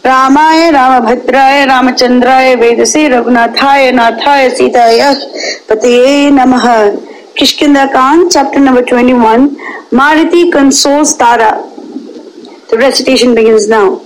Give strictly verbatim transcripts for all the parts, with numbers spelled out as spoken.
रामाय रामभद्राय रामचंद्राय वेदसे रघुनाथाय नाथाय सीताय पतये नमः. Kishkinda chapter number twenty-one. Maruti consoles Tara. The recitation begins now.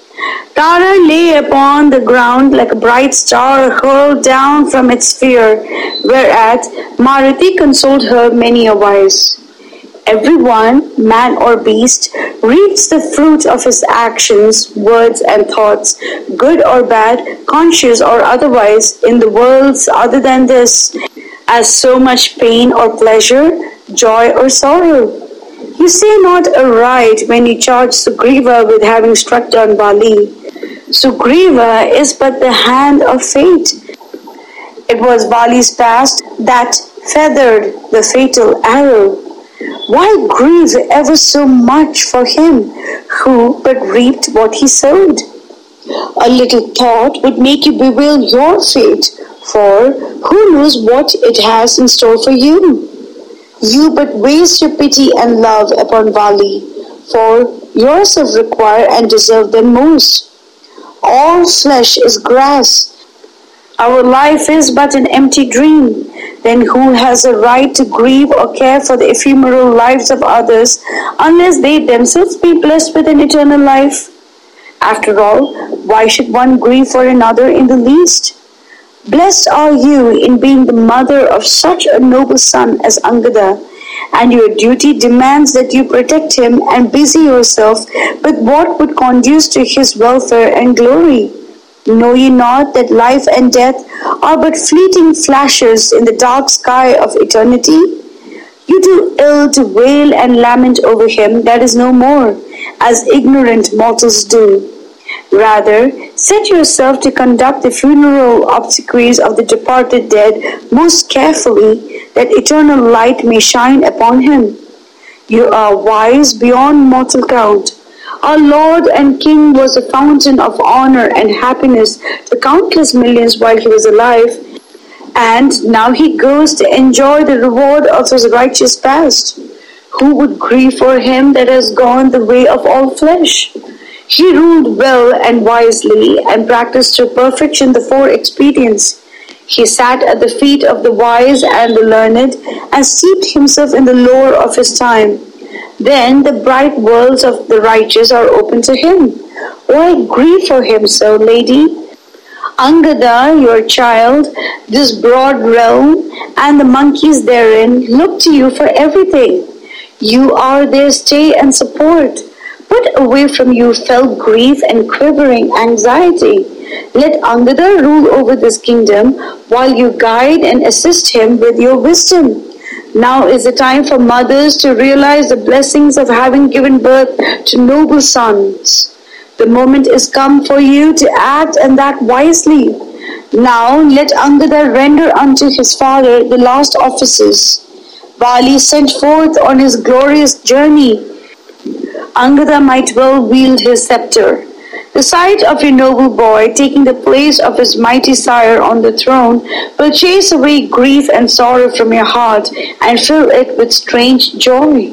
Tara lay upon the ground like a bright star hurled down from its sphere, whereat Maruti consoled her many a wise. Everyone, man or beast, reaps the fruit of his actions, words and thoughts, good or bad, conscious or otherwise, in the worlds other than this, as so much pain or pleasure, joy or sorrow. You say not aright when you charge Sugriva with having struck down Vali. Sugriva is but the hand of fate. It was Vali's past that feathered the fatal arrow. Why grieve ever so much for him who but reaped what he sowed? A little thought would make you bewail your fate, for who knows what it has in store for you? You but waste your pity and love upon Vali, for yourself require and deserve them most. All flesh is grass. Our life is but an empty dream. Then who has a right to grieve or care for the ephemeral lives of others unless they themselves be blessed with an eternal life? After all, why should one grieve for another in the least? Blessed are you in being the mother of such a noble son as Angada, and your duty demands that you protect him and busy yourself with what would conduce to his welfare and glory. Know ye not that life and death are but fleeting flashes in the dark sky of eternity? You do ill to wail and lament over him that is no more, as ignorant mortals do. Rather, set yourself to conduct the funeral obsequies of the departed dead most carefully, that eternal light may shine upon him. You are wise beyond mortal count. Our Lord and King was a fountain of honor and happiness to countless millions while he was alive, and now he goes to enjoy the reward of his righteous past. Who would grieve for him that has gone the way of all flesh? He ruled well and wisely, and practiced to perfection the four expedients. He sat at the feet of the wise and the learned, and steeped himself in the lore of his time. Then the bright worlds of the righteous are open to him. Why grieve for him so, lady? Angada, your child, this broad realm, and the monkeys therein look to you for everything. You are their stay and support. Put away from you felt grief and quivering anxiety. Let Angada rule over this kingdom, while you guide and assist him with your wisdom. Now is the time for mothers to realize the blessings of having given birth to noble sons. The moment is come for you to act, and that wisely. Now let Angada render unto his father the last offices. Vali sent forth on his glorious journey. Angada might well wield his scepter. The sight of your noble boy taking the place of his mighty sire on the throne will chase away grief and sorrow from your heart and fill it with strange joy.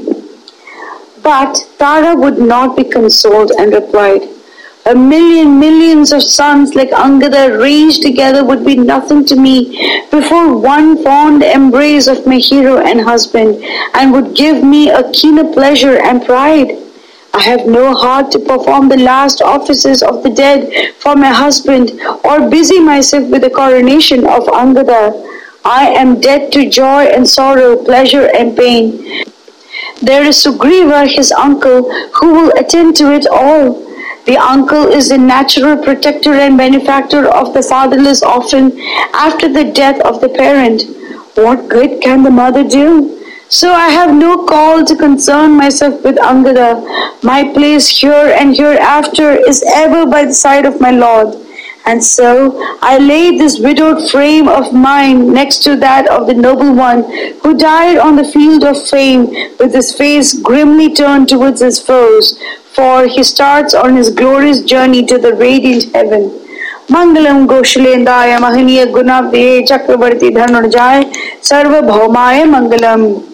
But Tara would not be consoled and replied, A million millions of sons like Angada ranged together would be nothing to me before one fond embrace of my hero and husband, and would give me a keener pleasure and pride. I have no heart to perform the last offices of the dead for my husband, or busy myself with the coronation of Angada. I am dead to joy and sorrow, pleasure and pain. There is Sugriva, his uncle, who will attend to it all. The uncle is the natural protector and benefactor of the fatherless orphan after the death of the parent. What good can the mother do? So I have no call to concern myself with Angada. My place here and hereafter is ever by the side of my Lord. And so I laid this widowed frame of mine next to that of the noble one who died on the field of fame, with his face grimly turned towards his foes, for he starts on his glorious journey to the radiant heaven. Mangalam Goshalendaya Mahaniya Gunabde Chakravarti Dhanurjaya Sarva Bhaumaaya Mangalam.